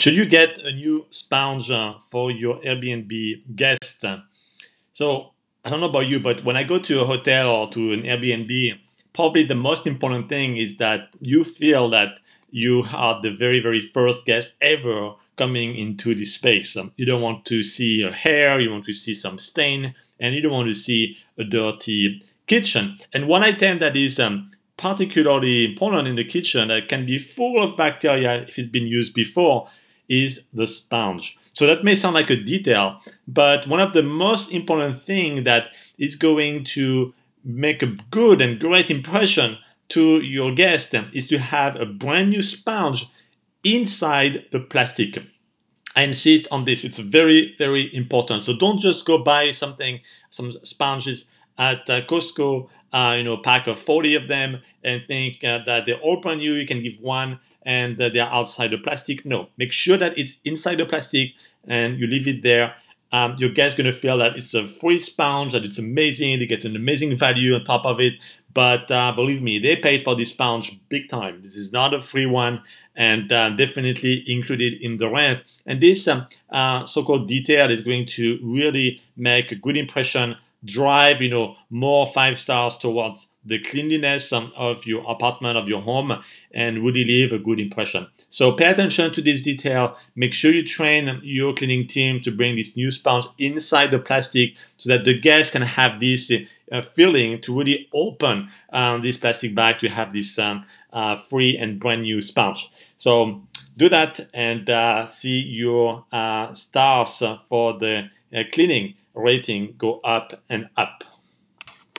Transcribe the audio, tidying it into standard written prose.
Should you get a new sponge for your Airbnb guest? So I don't know about you, but when I go to a hotel or to an Airbnb, probably the most important thing is that you feel that you are the very, very first guest ever coming into this space. You don't want to see a hair, you want to see some stain, and you don't want to see a dirty kitchen. And one item that is particularly important in the kitchen that can be full of bacteria if it's been used before is the sponge. So that may sound like a detail, but one of the most important things that is going to make a good and great impression to your guest is to have a brand new sponge inside the plastic. I insist on this. It's very, very important. So don't just go buy some sponges at Costco, pack of 40 of them, and think that they're all brand new. You can give one, and they're outside the plastic. No, make sure that it's inside the plastic, and you leave it there. Your guest's gonna feel that it's a free sponge, that it's amazing. They get an amazing value on top of it. But believe me, they paid for this sponge big time. This is not a free one, and definitely included in the rent. And this so-called detail is going to really make a good impression, drive more 5 stars towards the cleanliness of your apartment, of your home, and really leave a good impression. So pay attention to this detail. Make sure you train your cleaning team to bring this new sponge inside the plastic so that the guests can have this feeling to really open this plastic bag to have this free and brand new sponge. So do that and see your stars for the cleaning rating go up and up.